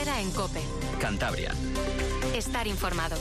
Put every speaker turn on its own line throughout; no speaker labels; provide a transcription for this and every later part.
Herrera en COPE.
Cantabria.
Estar informado.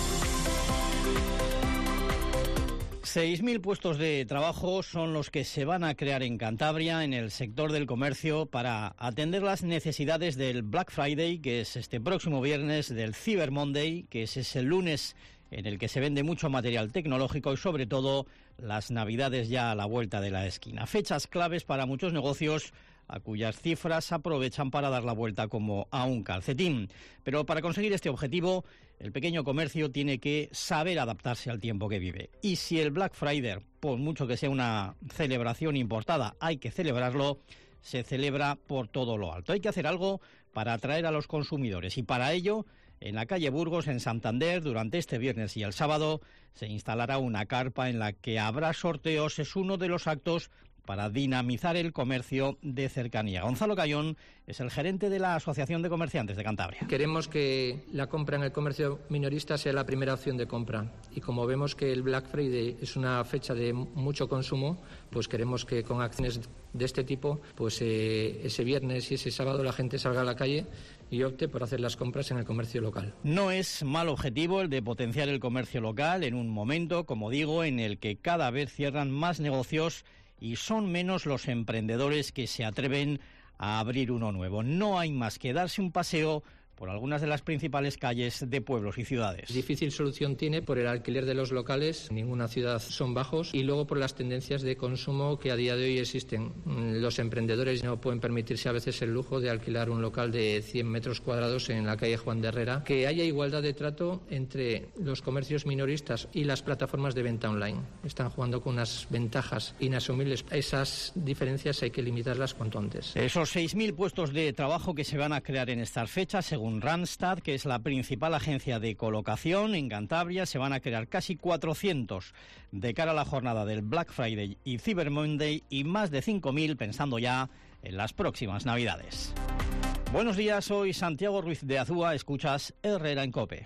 6.000 puestos de trabajo son los que se van a crear en Cantabria en el sector del comercio para atender las necesidades del Black Friday, que es este próximo viernes, del Cyber Monday, que es ese lunes en el que se vende mucho material tecnológico, y sobre todo las Navidades ya a la vuelta de la esquina. Fechas claves para muchos negocios a cuyas cifras aprovechan para dar la vuelta como a un calcetín. Pero para conseguir este objetivo, el pequeño comercio tiene que saber adaptarse al tiempo que vive. Y si el Black Friday, por mucho que sea una celebración importada, hay que celebrarlo, se celebra por todo lo alto. Hay que hacer algo para atraer a los consumidores, y para ello, en la calle Burgos, en Santander, durante este viernes y el sábado, se instalará una carpa en la que habrá sorteos. Es uno de los actos para dinamizar el comercio de cercanía. Gonzalo Cayón es el gerente de la Asociación de Comerciantes de Cantabria.
Queremos que la compra en el comercio minorista sea la primera opción de compra, y como vemos que el Black Friday es una fecha de mucho consumo, pues queremos que con acciones de este tipo, pues ese viernes y ese sábado la gente salga a la calle y opte por hacer las compras en el comercio local.
No es mal objetivo el de potenciar el comercio local en un momento, como digo, en el que cada vez cierran más negocios y son menos los emprendedores que se atreven a abrir uno nuevo. No hay más que darse un paseo por algunas de las principales calles de pueblos y ciudades.
Difícil solución tiene por el alquiler de los locales, en ninguna ciudad son bajos, y luego por las tendencias de consumo que a día de hoy existen. Los emprendedores no pueden permitirse a veces el lujo de alquilar un local de 100 metros cuadrados en la calle Juan de Herrera. Que haya igualdad de trato entre los comercios minoristas y las plataformas de venta online. Están jugando con unas ventajas inasumibles. Esas diferencias hay que limitarlas cuanto antes.
Esos 6.000 puestos de trabajo que se van a crear en estas fechas, según Randstad, que es la principal agencia de colocación en Cantabria, se van a crear casi 400 de cara a la jornada del Black Friday y Cyber Monday, y más de 5.000 pensando ya en las próximas Navidades. Buenos días, soy Santiago Ruiz de Azúa, escuchas Herrera en COPE.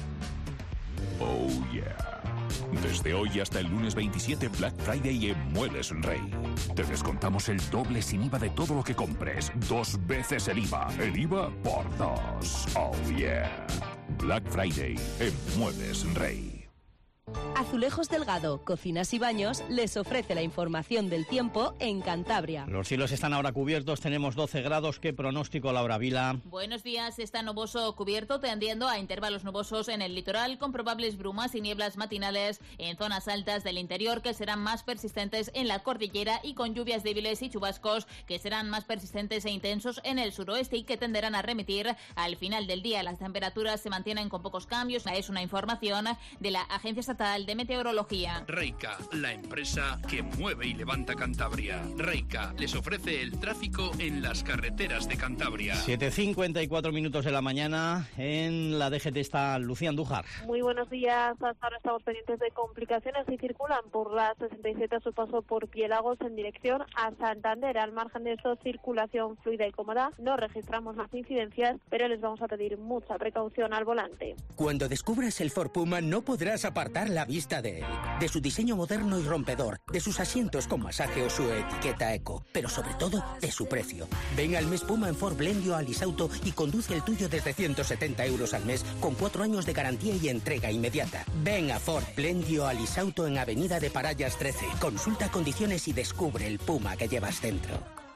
Oh yeah. Desde hoy hasta el lunes 27, Black Friday en Muebles Rey. Te descontamos el doble sin IVA de todo lo que compres. 2 veces el IVA. El IVA por 2. Oh yeah. Black Friday en Muebles Rey.
Azulejos Delgado, Cocinas y Baños les ofrece la información del tiempo en Cantabria.
Los cielos están ahora cubiertos, tenemos 12 grados. ¿Qué pronóstico, Laura Vila?
Buenos días, está nuboso cubierto, tendiendo a intervalos nubosos en el litoral, con probables brumas y nieblas matinales en zonas altas del interior, que serán más persistentes en la cordillera, y con lluvias débiles y chubascos que serán más persistentes e intensos en el suroeste y que tenderán a remitir al final del día. Las temperaturas se mantienen con pocos cambios. Es una información de la Agencia Estatal de Meteorología.
Reica, la empresa que mueve y levanta Cantabria. Reica les ofrece el tráfico en las carreteras de Cantabria.
7:54 minutos de la mañana. En la DGT está Lucía Andújar.
Muy buenos días. Hasta ahora estamos pendientes de complicaciones y circulan por la 67 a su paso por Piélagos en dirección a Santander. Al margen de eso, circulación fluida y cómoda. No registramos más incidencias, pero les vamos a pedir mucha precaución al volante.
Cuando descubras el Ford Puma, no podrás apartar la vista de él, de su diseño moderno y rompedor, de sus asientos con masaje o su etiqueta eco, pero sobre todo de su precio. Ven al mes Puma en Ford Blendio Alisauto y conduce el tuyo desde 170 euros al mes, con 4 años de garantía y entrega inmediata. Ven a Ford Blendio Alisauto en Avenida de Parallas 13. Consulta condiciones y descubre el Puma que llevas dentro.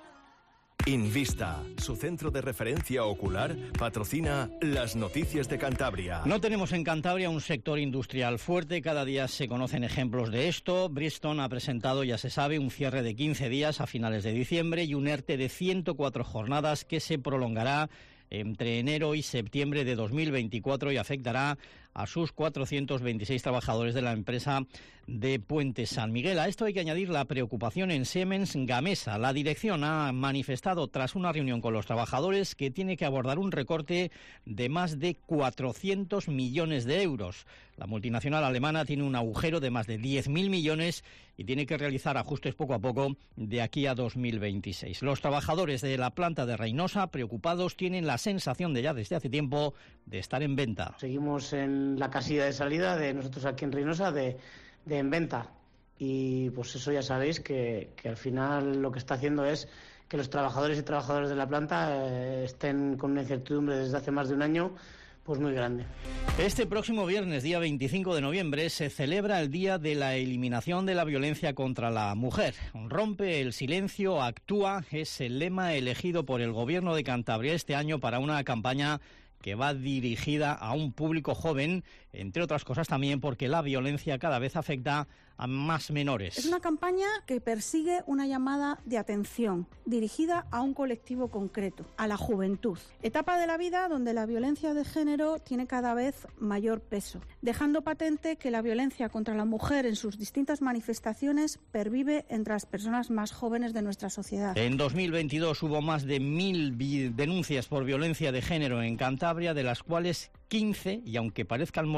Invista, su centro de referencia ocular, patrocina las noticias de Cantabria.
No tenemos en Cantabria un sector industrial fuerte, cada día se conocen ejemplos de esto. Bristol ha presentado, ya se sabe, un cierre de 15 días a finales de diciembre y un ERTE de 104 jornadas que se prolongará entre enero y septiembre de 2024 y afectará a sus 426 trabajadores de la empresa de Puente San Miguel. A esto hay que añadir la preocupación en Siemens Gamesa. La dirección ha manifestado tras una reunión con los trabajadores que tiene que abordar un recorte de más de 400 millones de euros. La multinacional alemana tiene un agujero de más de 10.000 millones y tiene que realizar ajustes poco a poco de aquí a 2026. Los trabajadores de la planta de Reynosa, preocupados, tienen la sensación de ya desde hace tiempo de estar en venta.
Seguimos en la casilla de salida de nosotros aquí en Reynosa de en venta, y pues eso ya sabéis que al final lo que está haciendo es que los trabajadores y trabajadoras de la planta estén con una incertidumbre desde hace más de un año pues muy grande.
Este próximo viernes, día 25 de noviembre, se celebra el Día de la Eliminación de la Violencia contra la Mujer. Rompe el silencio, actúa, es el lema elegido por el Gobierno de Cantabria este año para una campaña que va dirigida a un público joven, entre otras cosas también porque la violencia cada vez afecta a más menores.
Es una campaña que persigue una llamada de atención dirigida a un colectivo concreto, a la juventud. Etapa de la vida donde la violencia de género tiene cada vez mayor peso, dejando patente que la violencia contra la mujer en sus distintas manifestaciones pervive entre las personas más jóvenes de nuestra sociedad.
En 2022 hubo más de 1.000 denuncias por violencia de género en Cantabria, de las cuales 15, y aunque parezcan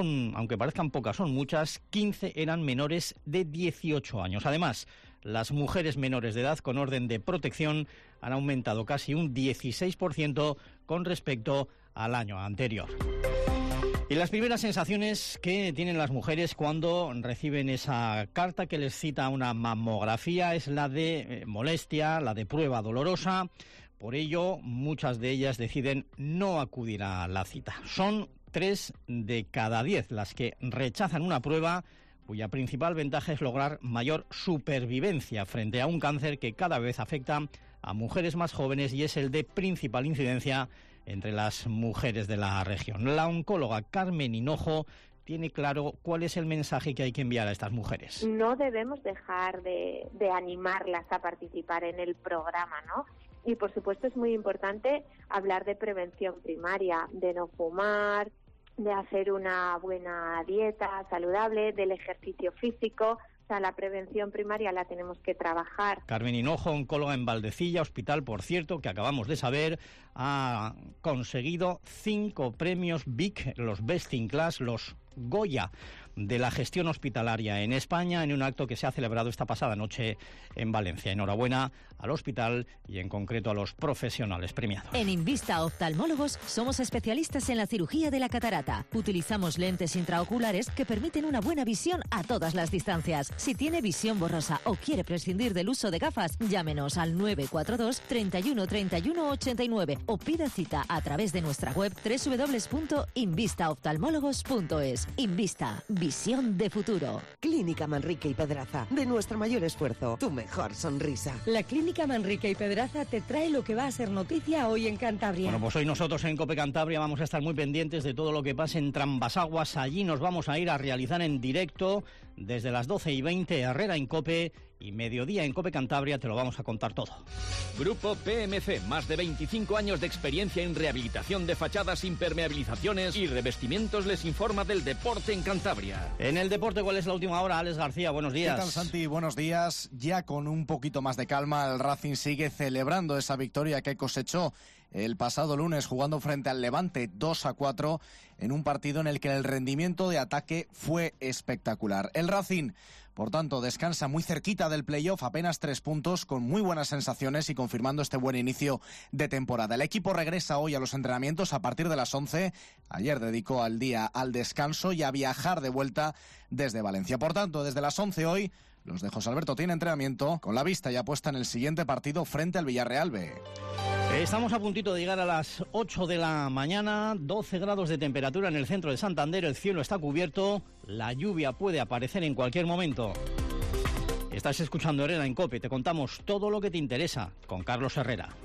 pocas, son muchas, 15 eran menores de 18 años. Además, las mujeres menores de edad con orden de protección han aumentado casi un 16% con respecto al año anterior. Y las primeras sensaciones que tienen las mujeres cuando reciben esa carta que les cita una mamografía es la de molestia, la de prueba dolorosa. Por ello, muchas de ellas deciden no acudir a la cita. Son 3 de cada 10 las que rechazan una prueba cuya principal ventaja es lograr mayor supervivencia frente a un cáncer que cada vez afecta a mujeres más jóvenes y es el de principal incidencia entre las mujeres de la región. La oncóloga Carmen Hinojo tiene claro cuál es el mensaje que hay que enviar a estas mujeres.
No debemos dejar de animarlas a participar en el programa, ¿no? Y por supuesto es muy importante hablar de prevención primaria, de no fumar, de hacer una buena dieta saludable, del ejercicio físico. O sea, la prevención primaria la tenemos que trabajar.
Carmen Hinojo, oncóloga en Valdecilla, hospital, por cierto, que acabamos de saber, ha conseguido 5 premios BIC, los Best in Class, los Goya de la gestión hospitalaria en España, en un acto que se ha celebrado esta pasada noche en Valencia. Enhorabuena al hospital y en concreto a los profesionales premiados.
En Invista Oftalmólogos somos especialistas en la cirugía de la catarata. Utilizamos lentes intraoculares que permiten una buena visión a todas las distancias. Si tiene visión borrosa o quiere prescindir del uso de gafas, llámenos al 942 31 31 89 o pida cita a través de nuestra web www.invistaoftalmólogos.es. Invista, visión de futuro.
Clínica Manrique y Pedraza. De nuestro mayor esfuerzo, tu mejor sonrisa.
La Clínica Manrique y Pedraza te trae lo que va a ser noticia hoy en Cantabria.
Bueno, pues hoy nosotros en COPE Cantabria vamos a estar muy pendientes de todo lo que pase en Trambasaguas. Allí nos vamos a ir a realizar en directo desde las 12:20 Herrera en COPE y Mediodía en COPE Cantabria. Te lo vamos a contar todo.
Grupo PMC, más de 25 años de experiencia en rehabilitación de fachadas, impermeabilizaciones y revestimientos, les informa del deporte en Cantabria.
En el deporte, ¿cuál es la última hora? Alex García, buenos días.
¿Qué tal, Santi? Buenos días. Ya con un poquito más de calma, el Racing sigue celebrando esa victoria que cosechó el pasado lunes jugando frente al Levante 2-4 en un partido en el que el rendimiento de ataque fue espectacular. El Racing, por tanto, descansa muy cerquita del playoff, apenas 3 puntos, con muy buenas sensaciones y confirmando este buen inicio de temporada. El equipo regresa hoy a los entrenamientos a partir de las 11. Ayer dedicó al día al descanso y a viajar de vuelta desde Valencia. Por tanto, desde las 11 hoy, los de José Alberto tienen entrenamiento con la vista ya puesta en el siguiente partido frente al Villarreal B.
Estamos a puntito de llegar a las 8 de la mañana, 12 grados de temperatura en el centro de Santander, el cielo está cubierto, la lluvia puede aparecer en cualquier momento. Estás escuchando Herrera en COPE, te contamos todo lo que te interesa con Carlos Herrera.